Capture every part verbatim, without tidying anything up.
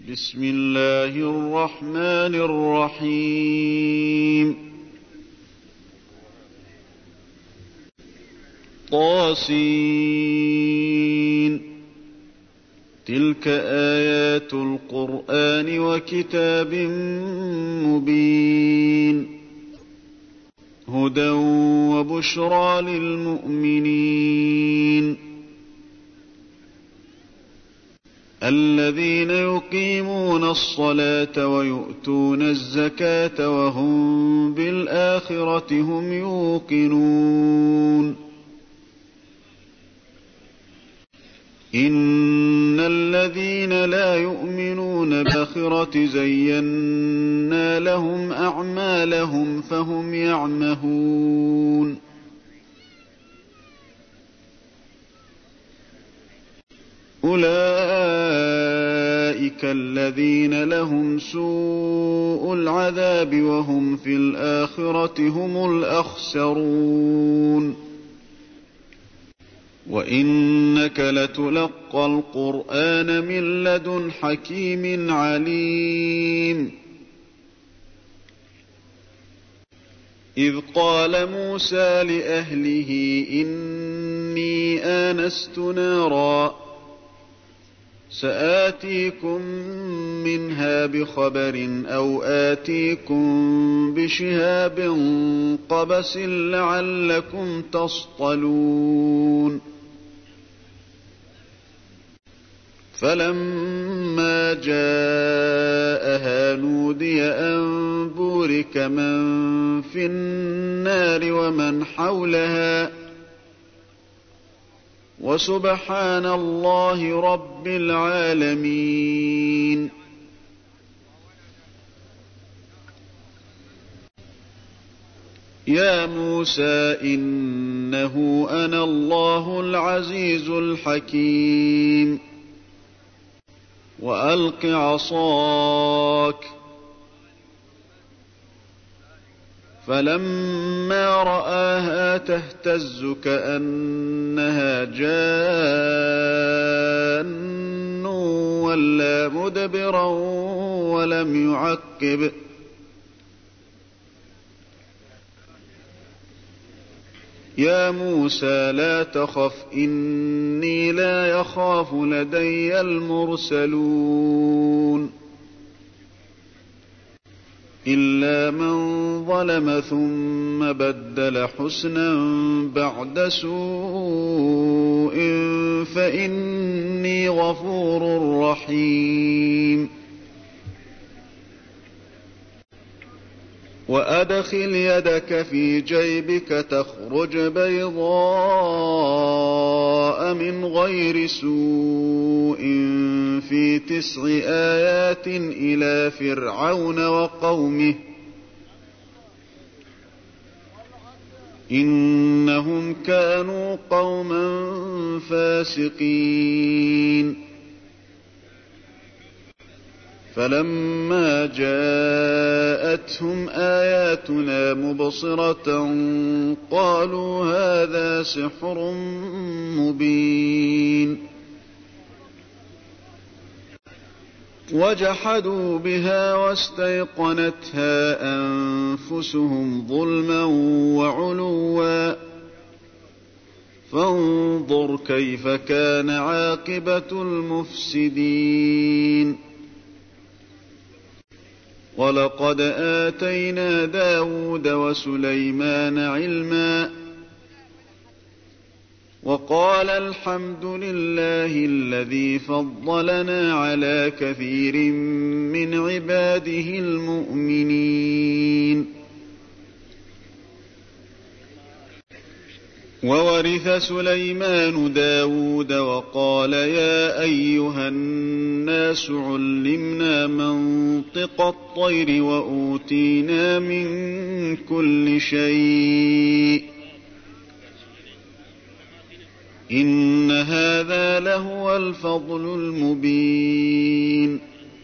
بسم الله الرحمن الرحيم طاسين تلك آيات القرآن وكتاب مبين هدى وبشرى للمؤمنين الذين يقيمون الصلاة ويؤتون الزكاة وهم بالآخرة هم يوقنون إن الذين لا يؤمنون بالآخرة زينا لهم أعمالهم فهم يعمهون أولئك الذين لهم سوء العذاب وهم في الآخرة هم الأخسرون وإنك لتلقى القرآن من لدن حكيم عليم إذ قال موسى لأهله إني آنست نارا سآتيكم منها بخبر أو آتيكم بشهاب قبس لعلكم تصطلون فلما جاءها نودي أن بورك من في النار ومن حولها وسبحان الله رب العالمين يا موسى إنه أنا الله العزيز الحكيم وألق عصاك فلما رآها تهتز كأنها جان ولا مدبرا ولم يعقب يا موسى لا تخف إني لا يخاف لدي المرسلون إلا من ظلم ثم بدل حسنا بعد سوء فإني غفور رحيم وأدخل يدك في جيبك تخرج بيضاء من غير سوء في تسع آيات إلى فرعون وقومه إنهم كانوا قوما فاسقين فلما جاءتهم آياتنا مبصرة قالوا هذا سحر مبين وجحدوا بها واستيقنتها أنفسهم ظلما وعلوا فانظر كيف كان عاقبة المفسدين ولقد آتينا داود وسليمان علما وقال الحمد لله الذي فضلنا على كثير من عباده المؤمنين وورث سليمان داود وقال يا أيها الناس علمنا منطق الطير وأوتينا من كل شيء إن هذا لهو الفضل المبين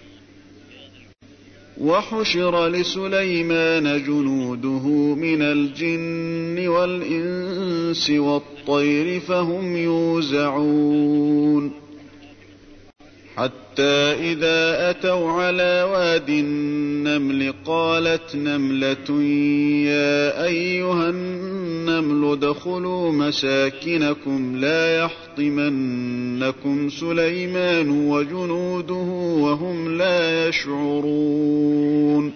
وحشر لسليمان جنوده من الجن والإنس والطير فهم يوزعون حتى حتى إذا أتوا على واد النمل قالت نملة يا أيها النمل ادخلوا مساكنكم لا يحطمنكم سليمان وجنوده وهم لا يشعرون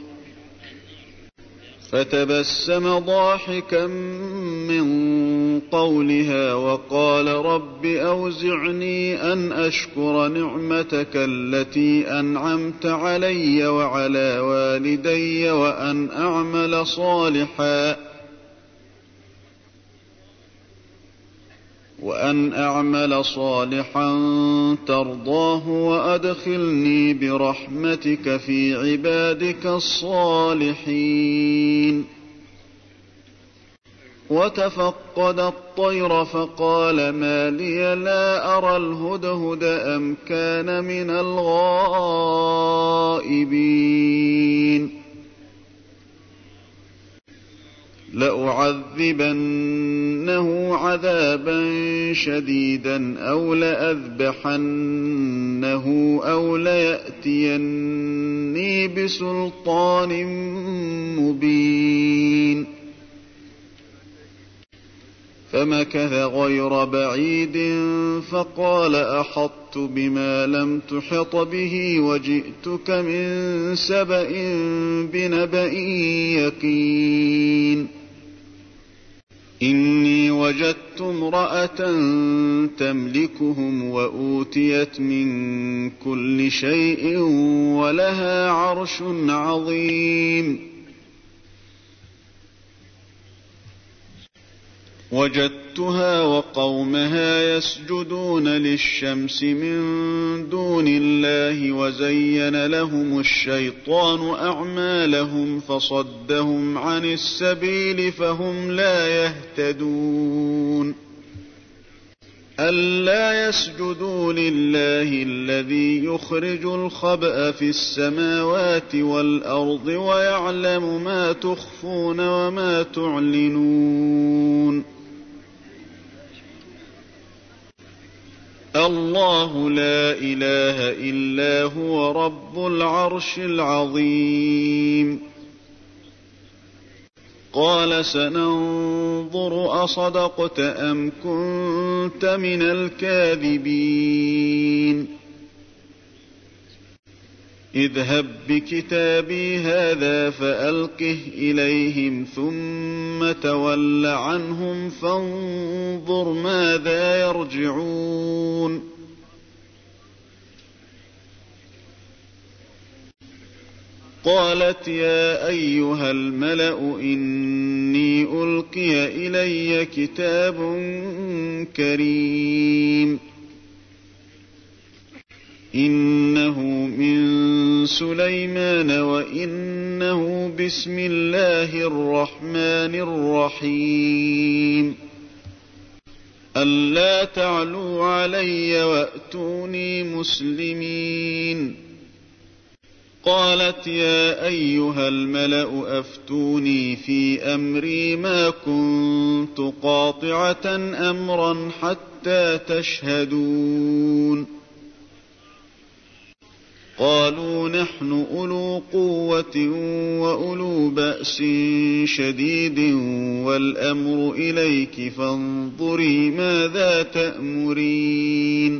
فتبسم ضاحكا من قولها وقال رب أوزعني أن أشكر نعمتك التي أنعمت علي وعلى والدي وأن أعمل صالحا وأن أعمل صالحا ترضاه وأدخلني برحمتك في عبادك الصالحين وتفقد الطير فقال ما لي لا أرى الهدهد أم كان من الغائبين لأعذبنه عذابا شديدا أو لأذبحنه أو ليأتيني بسلطان مبين فمكث غير بعيد فقال أحطت بما لم تحط به وجئتك من سبأ بنبأ يقين إني وجدت امرأة تملكهم وأوتيت من كل شيء ولها عرش عظيم وجدتها وقومها يسجدون للشمس من دون الله وزين لهم الشيطان أعمالهم فصدهم عن السبيل فهم لا يهتدون ألا يسجدوا لله الذي يخرج الخبأ في السماوات والأرض ويعلم ما تخفون وما تعلنون الله لا إله إلا هو رب العرش العظيم قال سننظر أصدقت أم كنت من الكاذبين اذهب بكتابي هذا فألقه إليهم ثم تول عنهم فانظر ماذا يرجعون قالت يا أيها الملأ إني ألقي إلي كتاب كريم إنه من سليمان وإنه بسم الله الرحمن الرحيم ألا تعلوا علي وأتوني مسلمين قالت يا أيها الملأ أفتوني في أمري ما كنت قاطعة أمرا حتى تشهدون قالوا نحن أولو قوة وأولو بأس شديد والأمر إليك فانظري ماذا تأمرين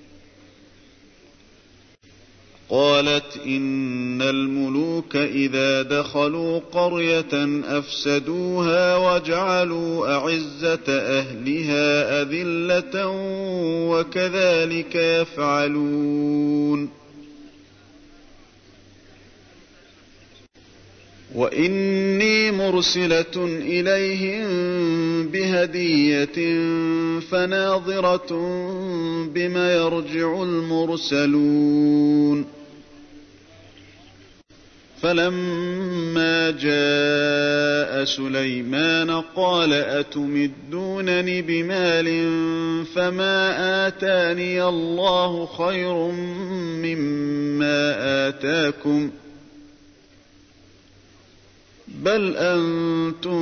قالت إن الملوك إذا دخلوا قرية أفسدوها وجعلوا أعزة أهلها أذلة وكذلك يفعلون وإني مرسلة إليهم بهدية فناظرة بما يرجع المرسلون فلما جاء سليمان قال أتمدونني بمال فما آتاني الله خير مما آتاكم بل أنتم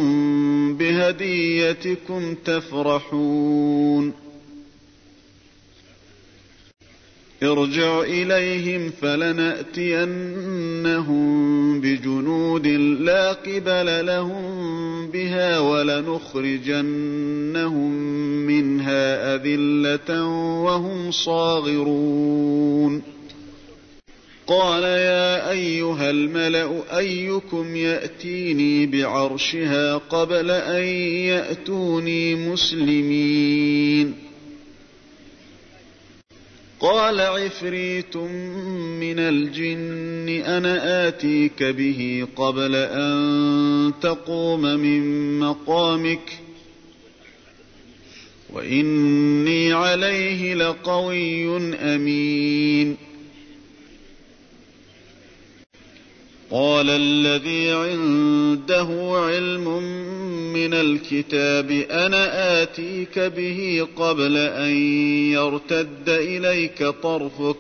بهديتكم تفرحون ارجع إليهم فلنأتينهم بجنود لا قبل لهم بها ولنخرجنهم منها أذلة وهم صاغرون قال يا أيها الملأ أيكم يأتيني بعرشها قبل أن يأتوني مسلمين قال عفريت من الجن أنا آتيك به قبل أن تقوم من مقامك وإني عليه لقوي أمين قال الذي عنده علم من الكتاب أنا آتيك به قبل أن يرتد إليك طرفك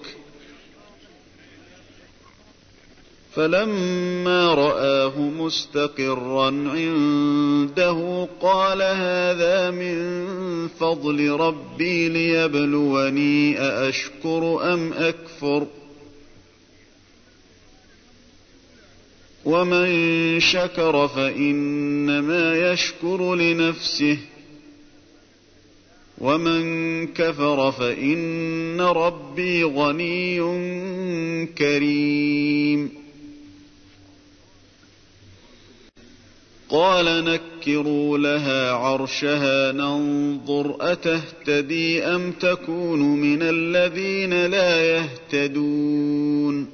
فلما رآه مستقرا عنده قال هذا من فضل ربي ليبلوني أأشكر أم أكفر ومن شكر فإنما يشكر لنفسه ومن كفر فإن ربي غني كريم قال نكروا لها عرشها ننظر أتهتدي أم تكون من الذين لا يهتدون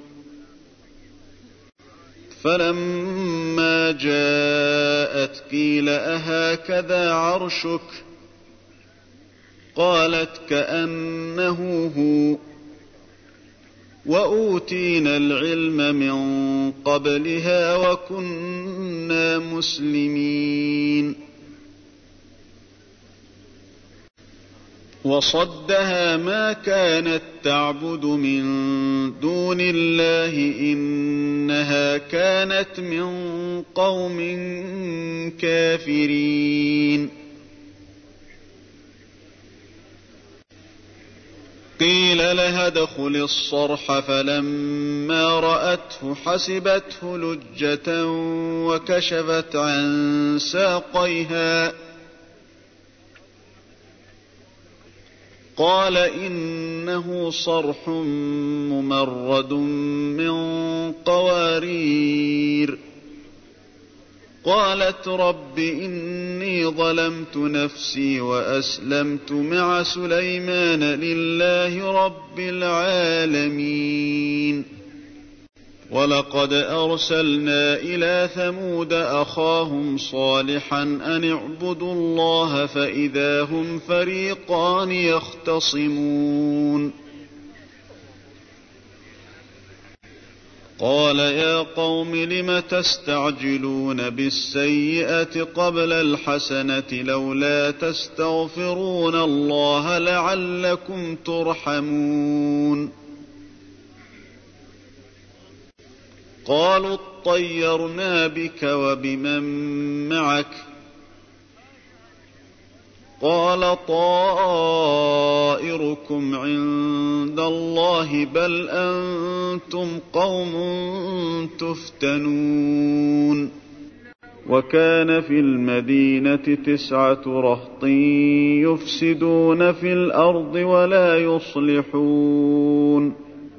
فلما جاءت قيل أهكذا عرشك قالت كأنه هو وأوتينا العلم من قبلها وكنا مسلمين وصدها ما كانت تعبد من دون الله إنها كانت من قوم كافرين قيل لها ادخل الصرح فلما رأته حسبته لجة وكشفت عن ساقيها قال إنه صرح ممرد من قوارير قالت رب إني ظلمت نفسي وأسلمت مع سليمان لله رب العالمين ولقد أرسلنا إلى ثمود أخاهم صالحا أن اعبدوا الله فإذا هم فريقان يختصمون قال يا قوم لم تستعجلون بالسيئة قبل الحسنة لولا تستغفرون الله لعلكم ترحمون قالوا اطيرنا بك وبمن معك قال طائركم عند الله بل أنتم قوم تفتنون وكان في المدينة تسعة رهط يفسدون في الأرض ولا يصلحون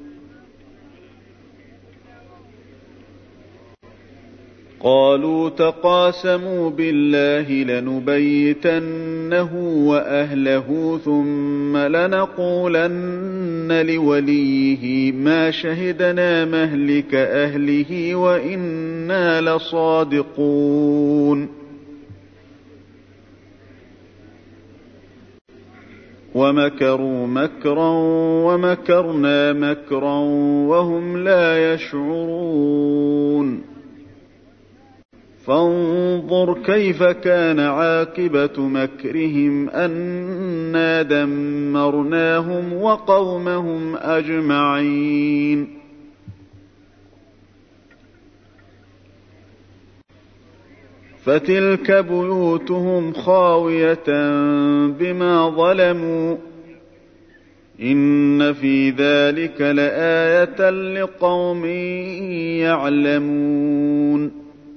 قالوا تقاسموا بالله لنبيتنه وأهله ثم لنقولن لوليه ما شهدنا مهلك أهله وإنا لصادقون ومكروا مكرا ومكرنا مكرا وهم لا يشعرون فانظر كيف كان عاقبة مكرهم أنا دمرناهم وقومهم أجمعين فتلك بيوتهم خاوية بما ظلموا إن في ذلك لآية لقوم يعلمون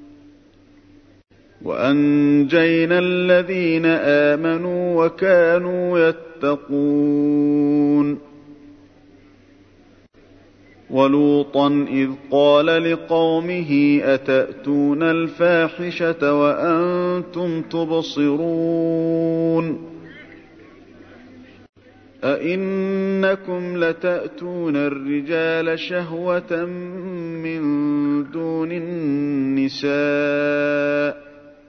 وأنجينا الذين آمنوا وكانوا يتقون ولوطا إذ قال لقومه أتأتون الفاحشة وأنتم تبصرون أئنكم لتأتون الرجال شهوة من دون النساء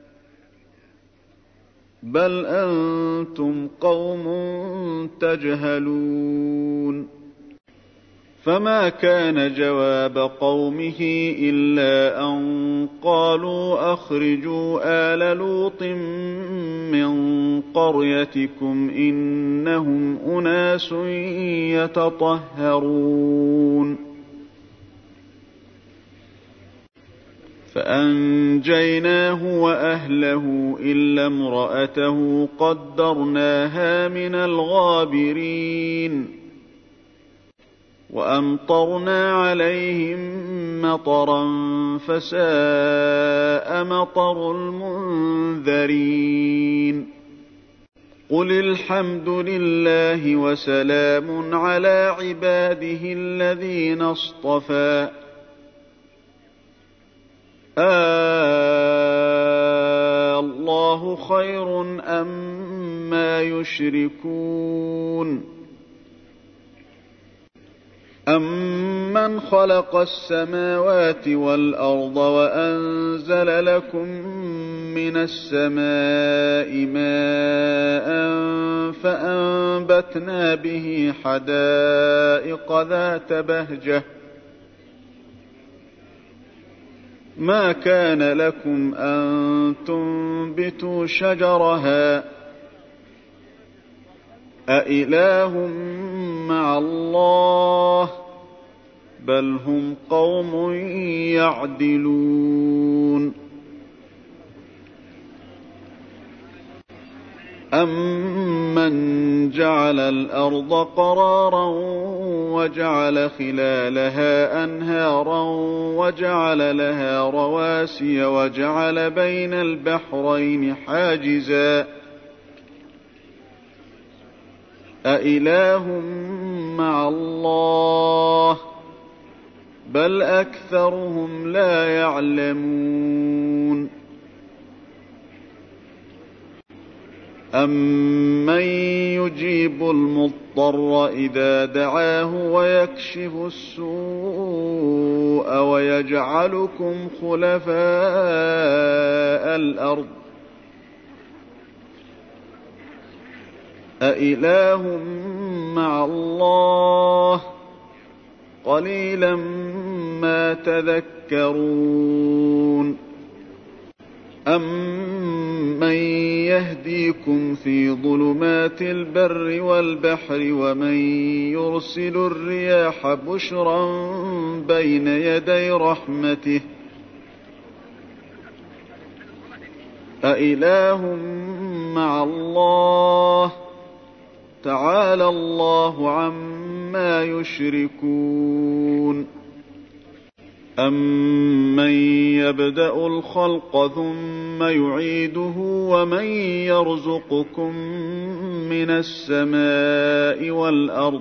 بل أنتم قوم تجهلون فما كان جواب قومه إلا أن قالوا أخرجوا آل لوط من قريتكم إنهم أناس يتطهرون فأنجيناه وأهله إلا امرأته قدرناها من الغابرين وأمطرنا عليهم مطرا فساء مطر المنذرين قل الحمد لله وسلام على عباده الذين اصطفى آه الله خير أما يشركون أَمَّنْ خَلَقَ السَّمَاوَاتِ وَالْأَرْضَ وَأَنزَلَ لَكُم مِّنَ السَّمَاءِ مَاءً فَأَنبَتْنَا بِهِ حَدَائِقَ ذَاتَ بَهْجَةٍ مَا كَانَ لَكُمْ أَن تُنبِتُوا شَجَرَهَا أَإِلَٰهٌ مَّعَ اللَّهِ بل هم قوم يعدلون أمن جعل الأرض قرارا وجعل خلالها أنهارا وجعل لها رواسي وجعل بين البحرين حاجزا أإله مع الله بل أكثرهم لا يعلمون أمن يجيب المضطر إذا دعاه ويكشف السوء ويجعلكم خلفاء الأرض أإله مع الله قليلا ما تذكرون أمن يهديكم في ظلمات البر والبحر ومن يرسل الرياح بشرا بين يدي رحمته أإله مع الله تعالى الله عما يشركون أمن يبدأ الخلق ثم يعيده ومن يرزقكم من السماء والأرض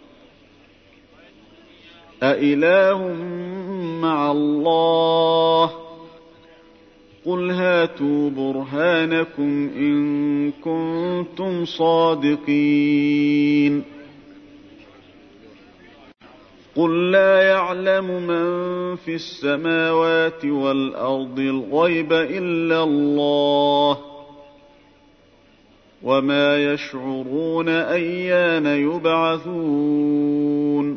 أإله مع الله قل هاتوا برهانكم إن كنتم صادقين قل لا يعلم من في السماوات والأرض الغيب إلا الله وما يشعرون أيان يبعثون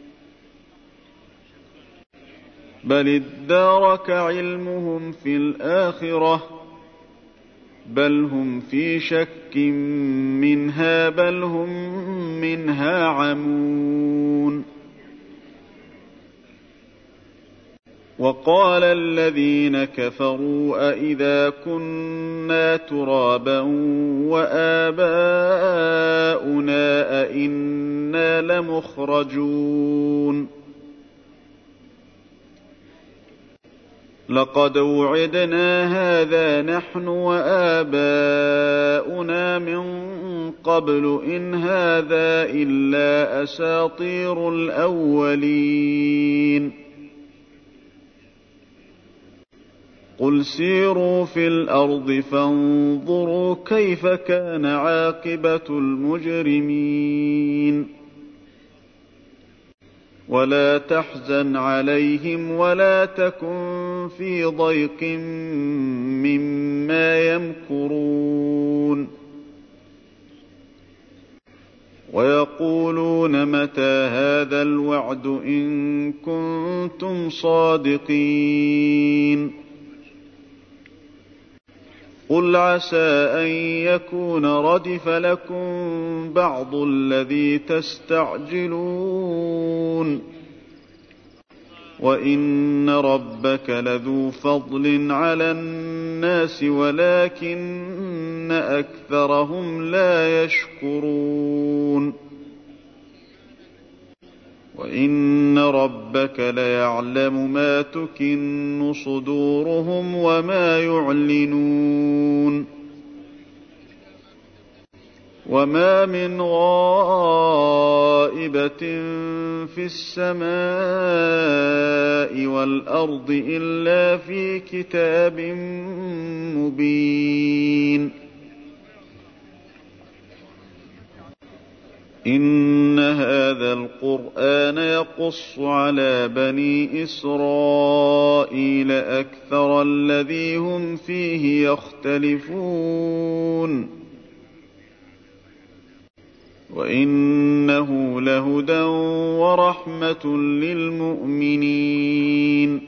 بل ادارك علمهم في الآخرة بل هم في شك منها بل هم منها عمون وقال الذين كفروا أئذا كنا ترابا وآباؤنا أئنا لمخرجون لقد وعدنا هذا نحن وآباؤنا من قبل إن هذا إلا أساطير الأولين قل سيروا في الأرض فانظروا كيف كان عاقبة المجرمين ولا تحزن عليهم ولا تكن في ضيق مما يمكرون ويقولون متى هذا الوعد إن كنتم صادقين قل عسى أن يكون ردف لكم بعض الذي تستعجلون وإن ربك لذو فضل على الناس ولكن أكثرهم لا يشكرون وإن ربك ليعلم ما تكن صدورهم وما يعلنون وما من غائبة في السماء والأرض إلا في كتاب مبين إن هذا القرآن يقص على بني إسرائيل أكثر الذي هم فيه يختلفون وإنه لهدى ورحمة للمؤمنين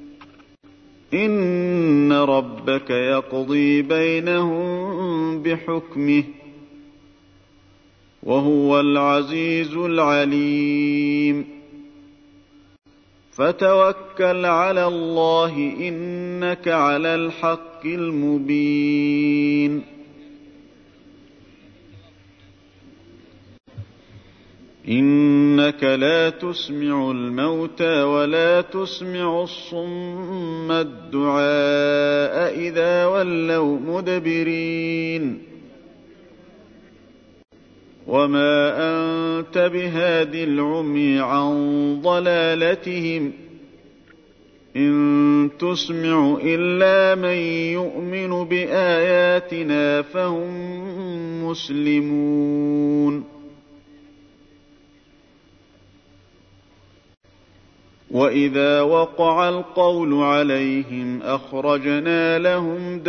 إن ربك يقضي بينهم بحكمه وهو العزيز العليم فتوكل على الله إنك على الحق المبين إنك لا تسمع الموتى ولا تسمع الصم الدعاء إذا ولوا مدبرين وما أنت بهاد العمي عن ضلالتهم إن تسمع إلا من يؤمن بآياتنا فهم مسلمون وإذا وقع القول عليهم أخرجنا لهم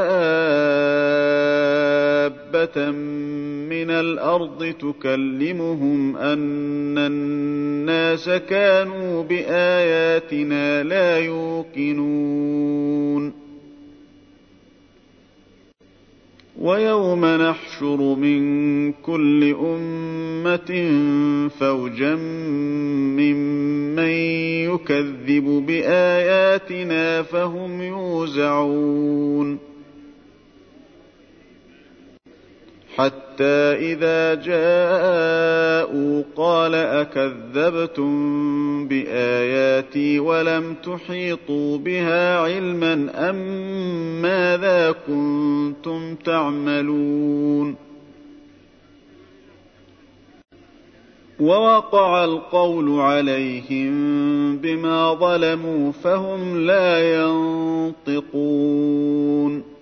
دابة من الأرض تكلمهم أن الناس كانوا بآياتنا لا يوقنون ويوم نحشر من كل أمة فوجا ممن يكذب بآياتنا فهم يوزعون حتى إذا جاءوا قال أكذبتم بآياتي ولم تحيطوا بها علما أم ماذا كنتم تعملون ووقع القول عليهم بما ظلموا فهم لا ينطقون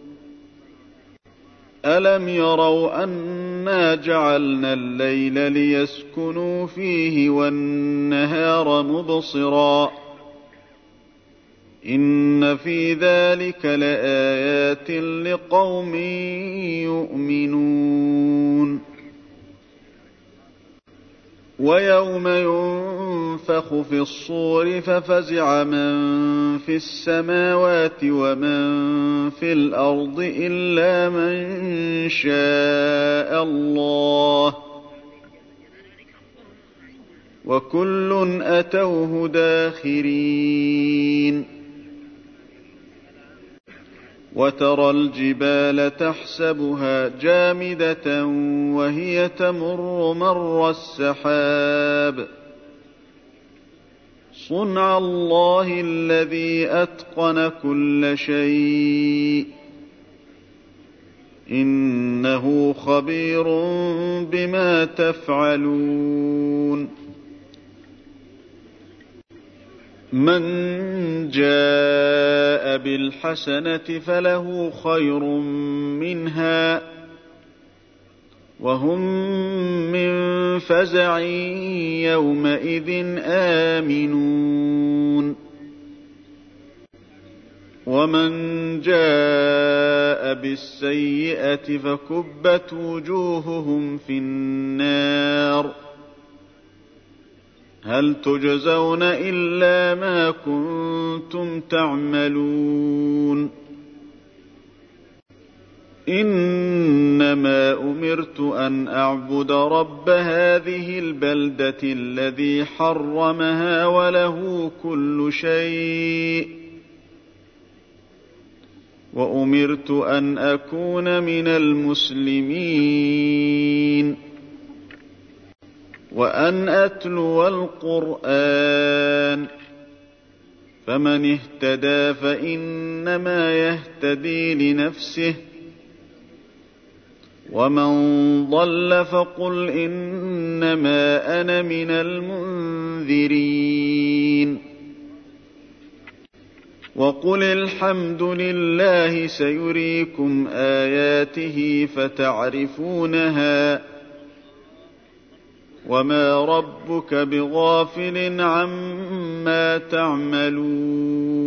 ألم يروا أنا جعلنا الليل ليسكنوا فيه والنهار مبصرا إن في ذلك لآيات لقوم يؤمنون ويوم ينفخ في الصور ففزع من في السماوات ومن في الأرض إلا من شاء الله وكل أتوه داخرين وترى الجبال تحسبها جامدة وهي تمر مر السحاب صنع الله الذي أتقن كل شيء إنه خبير بما تفعلون من جاء بالحسنة فله خير منها وهم من فزع يومئذ آمنون ومن جاء بالسيئة فكبت وجوههم في النار هل تجزون إلا ما كنتم تعملون إنما أمرت أن أعبد رب هذه البلدة الذي حرمها وله كل شيء وأمرت أن أكون من المسلمين وأن أتلو القرآن فمن اهتدى فإنما يهتدي لنفسه ومن ضل فقل إنما أنا من المنذرين وقل الحمد لله سيريكم آياته فتعرفونها وما ربك بغافل عما تعملون